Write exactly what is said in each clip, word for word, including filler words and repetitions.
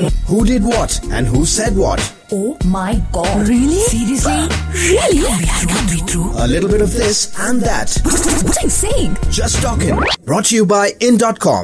Who did what and who said what? Oh my god. Really? Seriously? Really? Can't be true. Can't be true. A little bit of this and that. What are you saying? Just Talking. Brought to you by in dot com.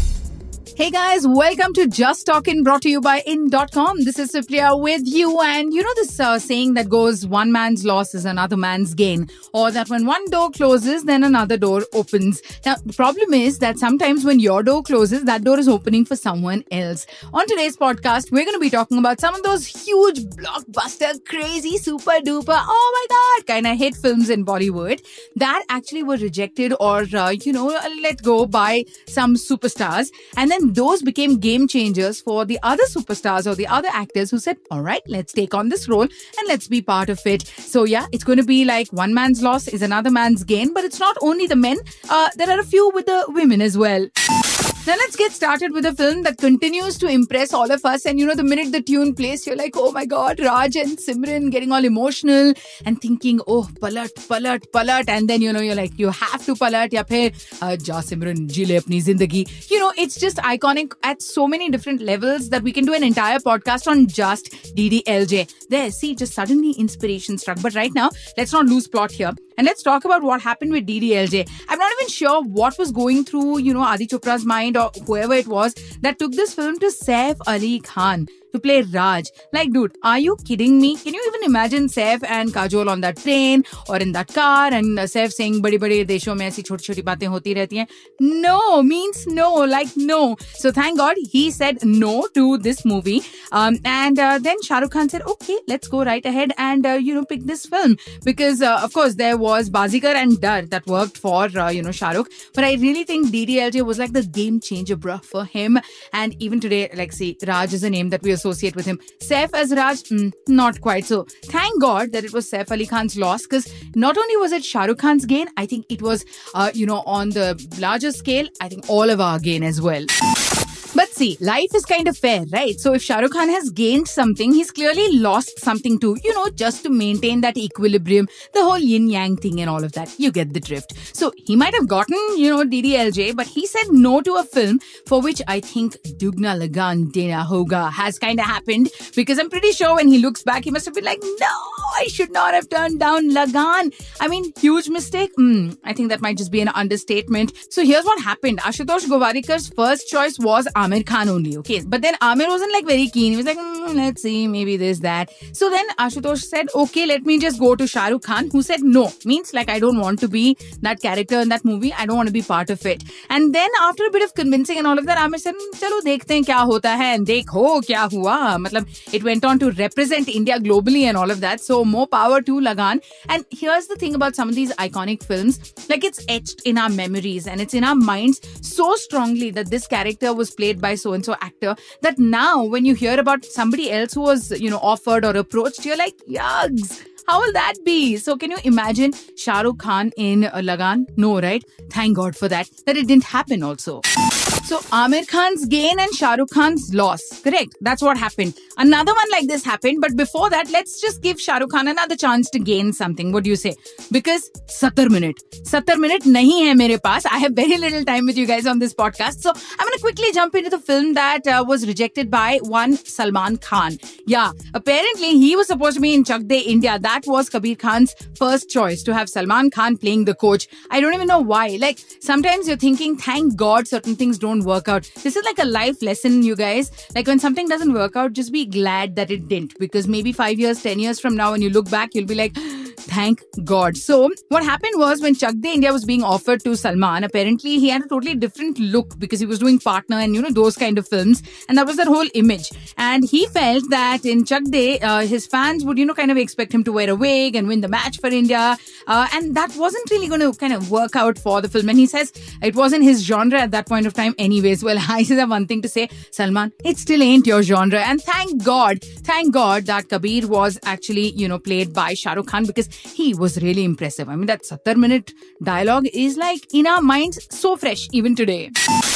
Hey guys, welcome to Just Talkin', brought to you by in dot com. This is Supriya with you, and you know this uh, saying that goes, one man's loss is another man's gain, or that when one door closes, then another door opens. Now, the problem is that sometimes when your door closes, that door is opening for someone else. On today's podcast, we're going to be talking about some of those huge, blockbuster, crazy, super duper, oh my god, kind of hit films in Bollywood that actually were rejected or, uh, you know, let go by some superstars. And then those became game changers for the other superstars or the other actors who said, all right, let's take on this role and let's be part of it. So yeah, it's going to be like one man's loss is another man's gain, but it's not only the men. Uh, there are a few with the women as well. Now let's get started with a film that continues to impress all of us. And you know, the minute the tune plays, you're like, oh my God, Raj and Simran getting all emotional and thinking, oh, palat, palat, palat. And then, you know, you're like, you have to palat. Ya phir, uh, ja Simran, ji le apni zindagi. You know, it's just iconic at so many different levels that we can do an entire podcast on just D D L J. There, see, just suddenly inspiration struck. But right now, let's not lose plot here. And let's talk about what happened with D D L J. I'm not even sure what was going through, you know, Adi Chopra's mind or whoever it was that took this film to Saif Ali Khan to play Raj. Like, dude, are you kidding me? Can you even imagine Saif and Kajol on that train or in that car and uh, Saif saying, badi badi deshon mein aisi choti choti baatein hoti rehti hain? No, means no, like no. So thank God he said no to this movie. Um, and uh, then Shah Rukh Khan said, okay, let's go right ahead and, uh, you know, pick this film. Because, uh, of course, there was Bazigar and Dar that worked for, uh, you know, Shah Rukh. But I really think D D L J was like the game changer, bruh, for him. And even today, like, see, Raj is a name that we associate with him. Saif as Raj, mm, not quite so. Thank God that it was Saif Ali Khan's loss, because not only was it Shah Rukh Khan's gain, I think it was, uh, you know, on the larger scale, I think all of our gain as well. But see, life is kind of fair, right? So if Shah Rukh Khan has gained something, he's clearly lost something too, you know, just to maintain that equilibrium, the whole yin-yang thing and all of that. You get the drift. So he might have gotten, you know, D D L J, but he said no to a film for which I think Dugna Lagan Dena Hoga has kind of happened, because I'm pretty sure when he looks back, he must have been like, no, I should not have turned down Lagan. I mean, huge mistake. Mm, I think that might just be an understatement. So here's what happened. Ashutosh Govarikar's first choice was Amir Khan only, okay? But then Amir wasn't like very keen. He was like, mm, let's see, maybe this, that. So then Ashutosh said, okay, let me just go to Shah Rukh Khan, who said no. Means like, I don't want to be that character in that movie. I don't want to be part of it. And then after a bit of convincing and all of that, Amir said, chalo dekhte hain kya hota hai, and dekho kya hua. Matlab, it went on to represent India globally and all of that. So more power to Lagan. And here's the thing about some of these iconic films, like it's etched in our memories and it's in our minds so strongly that this character was played by so-and-so actor, that now when you hear about somebody else who was, you know, offered or approached, you're like, yugs, how will that be? So can you imagine Shah Rukh Khan in uh, Lagan? No, right? Thank God for that, that it didn't happen also. So Amir Khan's gain and Shah Rukh Khan's loss. Correct. That's what happened. Another one like this happened. But before that, let's just give Shah Rukh Khan another chance to gain something. What do you say? Because seventy minutes. seventy minutes nahi hai mere paas. I have very little time with you guys on this podcast. So I'm going to quickly jump into the film that uh, was rejected by one Salman Khan. Yeah. Apparently, he was supposed to be in Chak De India. That was Kabir Khan's first choice, to have Salman Khan playing the coach. I don't even know why. Like, sometimes you're thinking, thank God certain things don't work out. This is like a life lesson, you guys. Like, when something doesn't work out, just be glad that it didn't, because maybe five years, ten years from now, when you look back, you'll be like, thank God. So what happened was, when Chak De India was being offered to Salman, apparently he had a totally different look, because he was doing Partner and, you know, those kind of films, and that was that whole image. And he felt that in Chak De, uh, his fans would, you know, kind of expect him to wear a wig and win the match for India, uh, and that wasn't really going to kind of work out for the film. And he says it wasn't his genre at that point of time anyways. Well, I say that one thing to say, Salman, it still ain't your genre. And thank God, thank God that Kabir was actually, you know, played by Shah Rukh Khan, because he was really impressive. I mean, that seventy minute dialogue is like in our minds so fresh even today.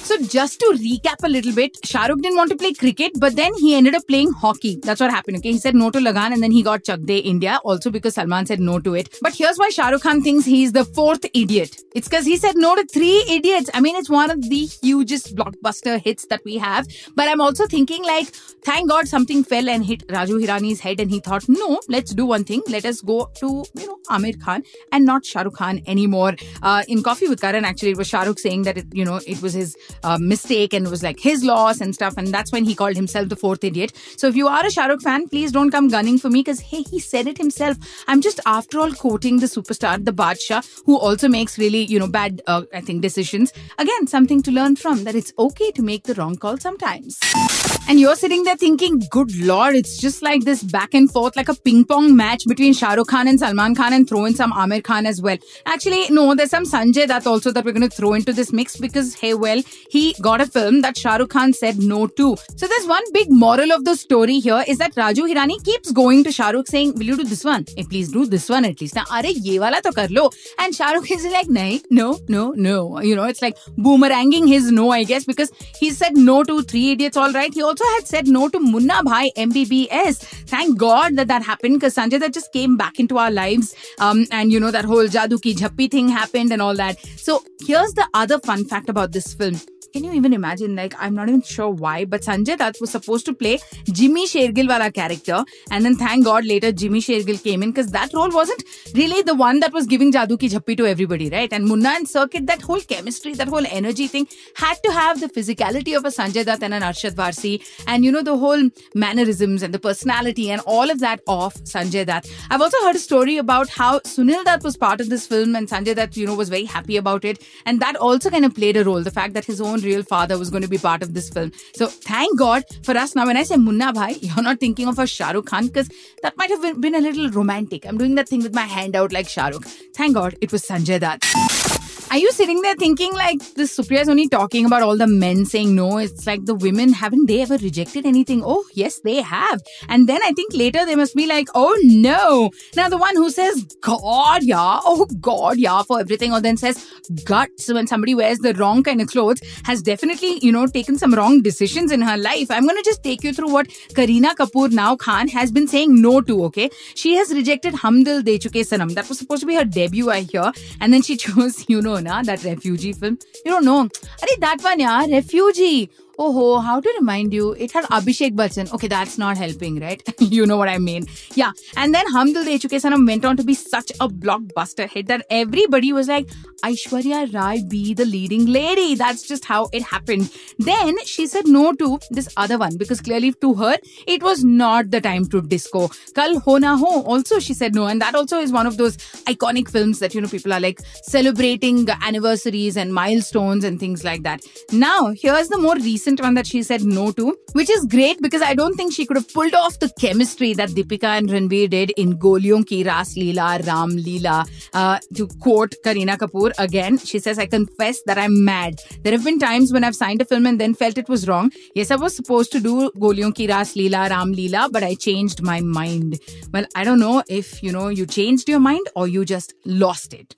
So just to recap a little bit, Shah Rukh didn't want to play cricket, but then he ended up playing hockey. That's what happened. Okay, he said no to Lagan, and then he got Chak De India, also because Salman said no to it. But here's why Shah Rukh Khan thinks he's the fourth idiot. It's because he said no to three idiots. I mean, it's one of the hugest blockbuster hits that we have. But I'm also thinking, like, thank God something fell and hit Raju Hirani's head, and he thought, no, let's do one thing. Let us go to, you know, Amir Khan and not Shah Rukh Khan anymore. Uh, in Coffee with Karan, actually, it was Shah Rukh saying that, it, you know, it was his uh, mistake and it was like his loss and stuff. And that's when he called himself the fourth idiot. So if you are a Shah Rukh fan, please don't come gunning for me because, hey, he said it himself. I'm just, after all, quoting the superstar, the Badshah, who also makes really, you know, bad, uh, I think, decisions. Again, something to learn from, that it's okay to make the wrong call sometimes. And you're sitting there thinking, good Lord, it's just like this back and forth, like a ping pong match between Shah Rukh Khan and Salman Khan, and throw in some Amir Khan as well. Actually, no, there's some Sanjay Dutt also that we're going to throw into this mix because, hey, well, he got a film that Shah Rukh Khan said no to. So there's one big moral of the story here is that Raju Hirani keeps going to Shah Rukh saying, will you do this one? Hey, please do this one at least. Now, are ye wala to kar lo. And Shah Rukh is like, nahi, no, no, no. You know, it's like boomeranging his no, I guess, because he said no to Three Idiots, all right. He also had said no to Munna Bhai M B B S. Thank God that that happened because Sanjay Dutt just came back into our lives. Um, and, you know, that whole Jadoo Ki Jhappi thing happened and all that. So here's the other fun fact about this film. Can you even imagine, like, I'm not even sure why, but Sanjay Dutt was supposed to play Jimmy Shergill wala character, and then thank God later Jimmy Shergill came in because that role wasn't really the one that was giving Jadoo Ki Jhappi to everybody, right? And Munna and Circuit, that whole chemistry, that whole energy thing had to have the physicality of a Sanjay Dutt and an Arshad Varsi, and, you know, the whole mannerisms and the personality and all of that of Sanjay Dutt. I've also heard a story about how Sunil Dutt was part of this film and Sanjay Dutt, you know, was very happy about it, and that also kind of played a role, the fact that his own real father was going to be part of this film. So thank God for us. Now when I say Munna Bhai, you're not thinking of a Shah Rukh Khan because that might have been, been a little romantic. I'm doing that thing with my hand out like Shah Rukh. Thank God it was Sanjay Dutt. Are you sitting there thinking like this Supriya is only talking about all the men saying no? It's like the women, haven't they ever rejected anything? Oh, yes, they have. And then I think later they must be like, oh no. Now the one who says God, yeah, oh God, yeah, for everything, or then says guts when somebody wears the wrong kind of clothes has definitely, you know, taken some wrong decisions in her life. I'm going to just take you through what Kareena Kapoor, now Khan, has been saying no to, okay? She has rejected Hum Dil De Chuke Sanam. That was supposed to be her debut, I hear. And then she chose, you know, na, that refugee film. You don't know. Arey, that one, yeah, Refugee. Oh, ho, how to remind you? It had Abhishek Bachchan. Okay, that's not helping, right? You know what I mean. Yeah. And then Hum Dil De Chuke Sanam went on to be such a blockbuster hit that everybody was like, Aishwarya Rai be the leading lady. That's just how it happened. Then she said no to this other one because clearly to her, it was not the time to disco. Kal Ho Na Ho also she said no. And that also is one of those iconic films that, you know, people are like celebrating anniversaries and milestones and things like that. Now, here's the more recent one that she said no to, which is great because I don't think she could have pulled off the chemistry that Deepika and Ranveer did in Goliyon Ki Ras Leela, Ram Leela. Uh, to quote Kareena Kapoor again, she says, I confess that I'm mad. There have been times when I've signed a film and then felt it was wrong. Yes, I was supposed to do Goliyon Ki Ras Leela, Ram Leela, but I changed my mind. Well, I don't know if, you know, you changed your mind or you just lost it.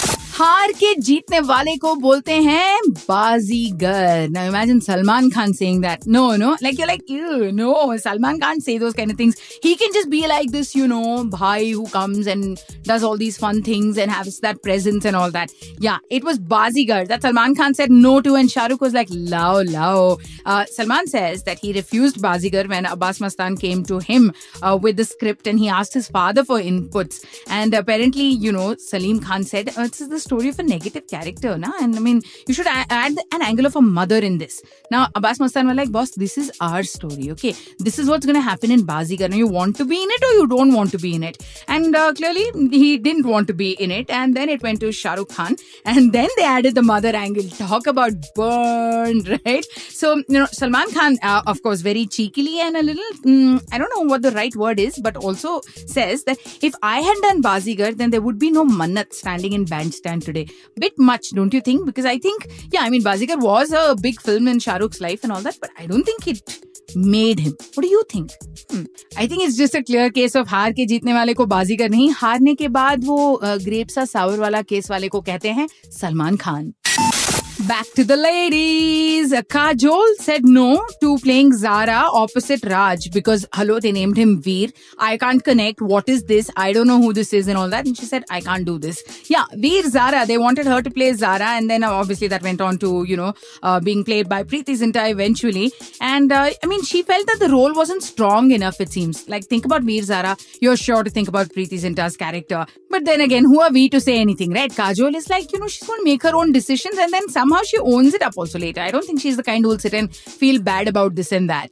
हार के जीतने वाले को बोलते हैं बाजीगर. Now imagine Salman Khan saying that. No, no. Like you're like, ew, no. Salman can't say those kind of things. He can just be like this, you know, bhai who comes and does all these fun things and has that presence and all that. Yeah, it was bazigar that Salman Khan said no to, and Shah Rukh was like, lao, lao. Uh, Salman says that he refused bazigar when Abbas Mastan came to him uh, with the script and he asked his father for inputs. And apparently, you know, Salim Khan said, oh, this is the story of a negative character, na? And I mean, you should add an angle of a mother in this. Now, Abbas Mastan was like, boss, this is our story, okay? This is what's going to happen in Bazigar. Now, you want to be in it or you don't want to be in it? And uh, clearly, he didn't want to be in it. And then it went to Shah Rukh Khan. And then they added the mother angle. Talk about burned, right? So, you know, Salman Khan, uh, of course, very cheekily and a little, mm, I don't know what the right word is, but also says that if I had done Bazigar, then there would be no Mannat standing in bandstand today. Bit much, don't you think? Because I think, yeah, I mean, Bazigar was a big film in Shah Rukh's life and all that, but I don't think it made him. What do you think? Hmm. I think it's just a clear case of हार के जीतने वाले को बाजीगर नहीं, हारने के बाद वो ग्रेप्स सा सावर वाला केस वाले को कहते हैं Salman Khan. Back to the ladies. Kajol said no to playing Zara opposite Raj because, hello, they named him Veer. I can't connect. What is this? I don't know who this is and all that. And she said, I can't do this. Yeah, Veer Zara. They wanted her to play Zara. And then uh, obviously that went on to, you know, uh, being played by Preeti Zinta eventually. And uh, I mean, she felt that the role wasn't strong enough, it seems. Like, think about Veer Zara. You're sure to think about Preeti Zinta's character. But then again, who are we to say anything, right? Kajol is like, you know, she's going to make her own decisions and then somehow she owns it up also later. I don't think she's the kind who will sit and feel bad about this and that.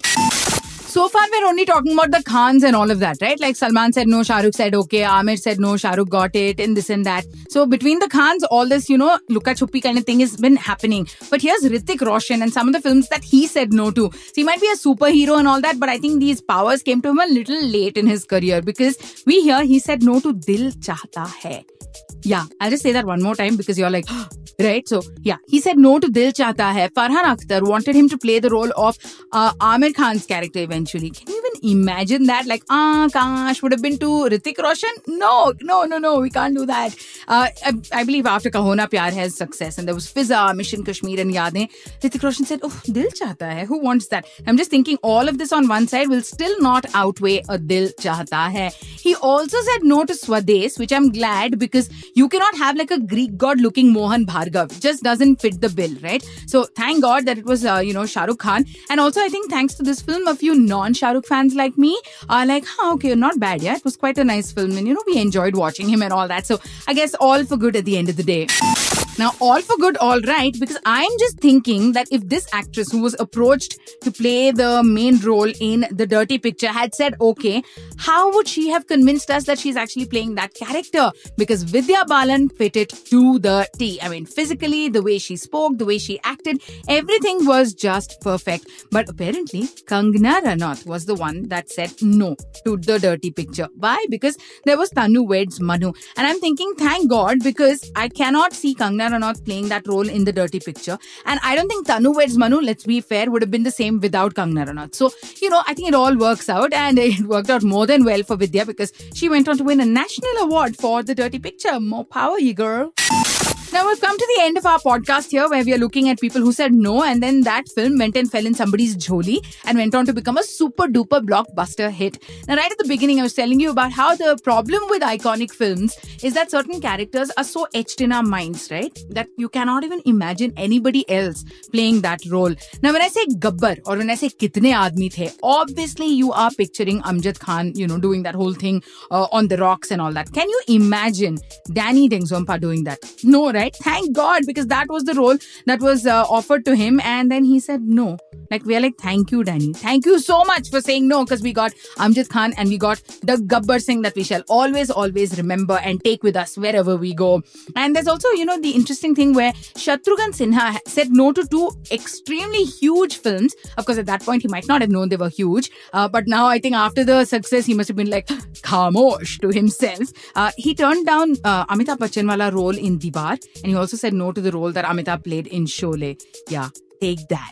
So far, we're only talking about the Khans and all of that, right? Like Salman said no, Shah Rukh said okay, Aamir said no, Shah Rukh got it, and this and that. So between the Khans, all this, you know, Luka Chuppi kind of thing has been happening. But here's Hrithik Roshan and some of the films that he said no to. So he might be a superhero and all that, but I think these powers came to him a little late in his career because we hear he said no to Dil Chahta Hai. Yeah, I'll just say that one more time because you're like, right? So, yeah, he said no to Dil Chahta Hai. Farhan Akhtar wanted him to play the role of uh, Aamir Khan's character eventually. Can you even imagine that? Like, ah, Kash would have been to Hrithik Roshan? No, no, no, no, we can't do that. Uh, I, I believe after Kaho Na Pyar Hai success and there was Fizza, Mission Kashmir and Yaadein, Hrithik Roshan said, oh, Dil Chahta Hai. Who wants that? I'm just thinking all of this on one side will still not outweigh a Dil Chahta Hai. He also said no to Swades, which I'm glad because you cannot have like a Greek god looking Mohan Bhargav. It just doesn't fit the bill, right? So thank God that it was, uh, you know, Shah Rukh Khan. And also I think thanks to this film, a few non-Shah Rukh fans like me are like, huh, okay, not bad. Yeah, it was quite a nice film. And, you know, we enjoyed watching him and all that. So I guess all for good at the end of the day. Now, all for good, all right, because I'm just thinking that if this actress who was approached to play the main role in The Dirty Picture had said okay, how would she have convinced us that she's actually playing that character? Because Vidya Balan fit it to the T. I mean, physically, the way she spoke, the way she acted, everything was just perfect. But apparently, Kangana Ranaut was the one that said no to The Dirty Picture. Why? Because there was Tanu Weds Manu. And I'm thinking, thank God, because I cannot see Kangana Ranaut playing that role in The Dirty Picture. And I don't think Tanu Weds Manu, let's be fair, would have been the same without Kangana Ranaut. So, you know, I think it all works out and it worked out more than well for Vidya because she went on to win a national award for The Dirty Picture. More power, you girl. Now, we've come to the end of our podcast here where we are looking at people who said no and then that film went and fell in somebody's jholi and went on to become a super duper blockbuster hit. Now, right at the beginning, I was telling you about how the problem with iconic films is that certain characters are so etched in our minds, right? That you cannot even imagine anybody else playing that role. Now, when I say Gabbar or when I say Kitne Aadmi The, obviously you are picturing Amjad Khan, you know, doing that whole thing uh, on the rocks and all that. Can you imagine Danny Dengzompa doing that? No, right? Thank God, because that was the role that was uh, offered to him and then he said no. Like, we are like, thank you, Danny. Thank you so much for saying no because we got Amjad Khan and we got the Gabbar Singh that we shall always, always remember and take with us wherever we go. And there's also, you know, the interesting thing where Shatrughan Sinha said no to two extremely huge films. Of course, at that point, he might not have known they were huge. Uh, but now I think after the success, he must have been like, khamosh to himself. Uh, he turned down uh, Amitabh Bachchan wala role in Diwar. And he also said no to the role that Amitabh played in Sholay. Yeah, take that.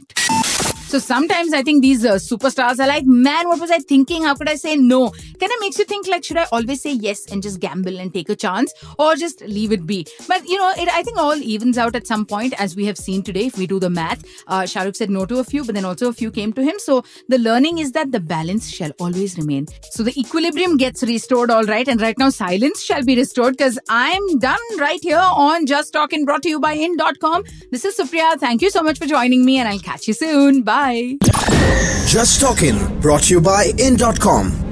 So sometimes I think these uh, superstars are like, man, what was I thinking? How could I say no? Kind of makes you think like, should I always say yes and just gamble and take a chance or just leave it be? But, you know, it, I think all evens out at some point, as we have seen today. If we do the math, uh, Shah Rukh said no to a few, but then also a few came to him. So the learning is that the balance shall always remain. So the equilibrium gets restored, all right. And right now, silence shall be restored because I'm done right here on Just Talkin', brought to you by in dot com. This is Supriya. Thank you so much for joining me and I'll catch you soon. Bye. Just Talkin', brought to you by in dot com.